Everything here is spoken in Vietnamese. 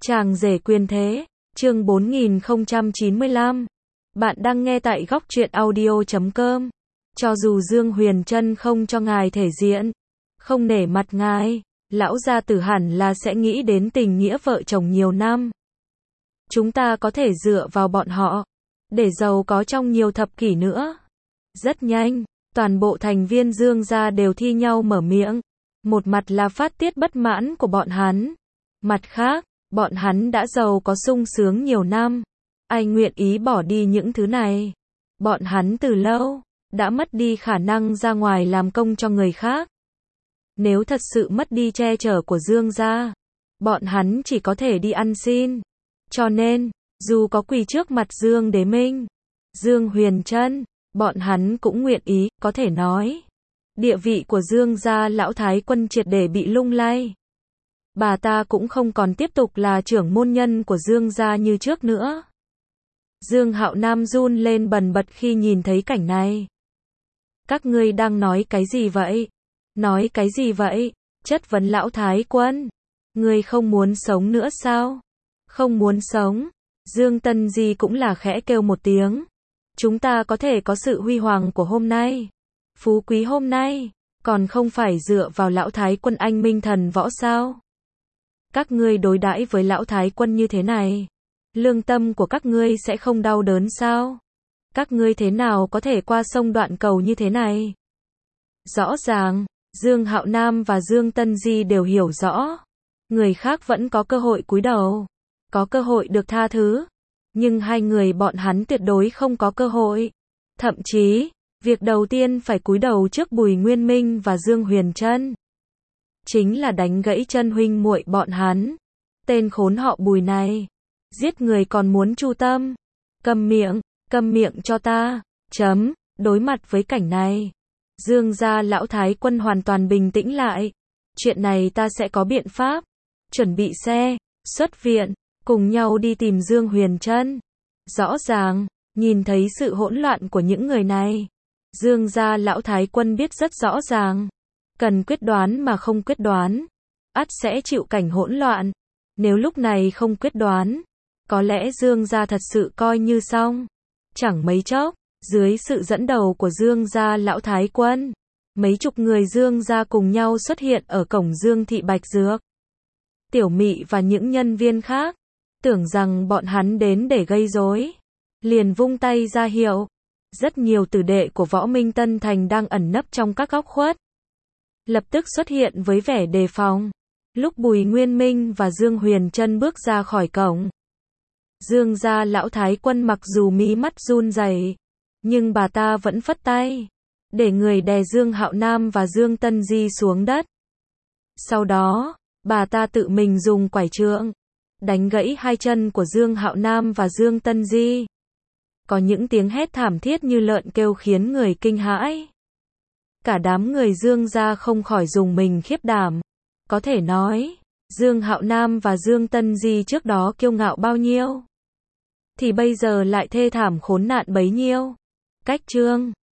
Chàng rể quyền thế, chương 4095. Bạn đang nghe tại góc truyện audio.com. Cho dù Dương Huyền Trân không cho ngài thể diện, không nể mặt ngài, lão gia tử hẳn là sẽ nghĩ đến tình nghĩa vợ chồng nhiều năm. Chúng ta có thể dựa vào bọn họ, để giàu có trong nhiều thập kỷ nữa. Rất nhanh, toàn bộ thành viên Dương gia đều thi nhau mở miệng. Một mặt là phát tiết bất mãn của bọn hắn. Mặt khác, bọn hắn đã giàu có sung sướng nhiều năm. Ai nguyện ý bỏ đi những thứ này? Bọn hắn từ lâu đã mất đi khả năng ra ngoài làm công cho người khác. Nếu thật sự mất đi che chở của Dương gia, bọn hắn chỉ có thể đi ăn xin. Cho nên, dù có quỳ trước mặt Dương Đế Minh, Dương Huyền Trân, bọn hắn cũng nguyện ý, có thể nói. Địa vị của Dương gia lão thái quân triệt để bị lung lay. Bà ta cũng không còn tiếp tục là trưởng môn nhân của Dương gia như trước nữa. Dương Hạo Nam run lên bần bật khi nhìn thấy cảnh này. Các ngươi đang nói cái gì vậy? Nói cái gì vậy? Chất vấn lão thái quân. Ngươi không muốn sống nữa sao? Không muốn sống. Dương Tân Di cũng là khẽ kêu một tiếng. Chúng ta có thể có sự huy hoàng của hôm nay, phú quý hôm nay, còn không phải dựa vào lão thái quân anh minh thần võ sao? Các ngươi đối đãi với lão thái quân như thế này, lương tâm của các ngươi sẽ không đau đớn sao? Các ngươi thế nào có thể qua sông đoạn cầu như thế này? Rõ ràng, Dương Hạo Nam và Dương Tân Di đều hiểu rõ. Người khác vẫn có cơ hội cúi đầu, có cơ hội được tha thứ. Nhưng hai người bọn hắn tuyệt đối không có cơ hội. Thậm chí, việc đầu tiên phải cúi đầu trước Bùi Nguyên Minh và Dương Huyền Trân chính là đánh gãy chân huynh muội bọn hắn. Tên khốn họ Bùi này, giết người còn muốn chu tâm. Câm miệng cho ta. Đối mặt với cảnh này, Dương gia lão thái quân hoàn toàn bình tĩnh lại. Chuyện này ta sẽ có biện pháp. Chuẩn bị xe, xuất viện, cùng nhau đi tìm Dương Huyền Trân. Rõ ràng, nhìn thấy sự hỗn loạn của những người này, Dương gia lão thái quân biết rất rõ ràng. Cần quyết đoán mà không quyết đoán, ắt sẽ chịu cảnh hỗn loạn. Nếu lúc này không quyết đoán, có lẽ Dương gia thật sự coi như xong. Chẳng mấy chốc, dưới sự dẫn đầu của Dương gia lão thái quân, mấy chục người Dương gia cùng nhau xuất hiện ở cổng Dương thị Bạch Dược. Tiểu Mị và những nhân viên khác tưởng rằng bọn hắn đến để gây rối, liền vung tay ra hiệu. Rất nhiều tử đệ của Võ Minh Tân Thành đang ẩn nấp trong các góc khuất, lập tức xuất hiện với vẻ đề phòng. Lúc Bùi Nguyên Minh và Dương Huyền Trân bước ra khỏi cổng, Dương gia lão thái quân mặc dù mí mắt run rẩy, nhưng bà ta vẫn phất tay, để người đè Dương Hạo Nam và Dương Tân Di xuống đất. Sau đó, bà ta tự mình dùng quải trượng đánh gãy hai chân của Dương Hạo Nam và Dương Tân Di. Có những tiếng hét thảm thiết như lợn kêu khiến người kinh hãi. Cả đám người Dương gia không khỏi rùng mình khiếp đảm. Có thể nói, Dương Hạo Nam và Dương Tân Di trước đó kiêu ngạo bao nhiêu, thì bây giờ lại thê thảm khốn nạn bấy nhiêu. Cách chương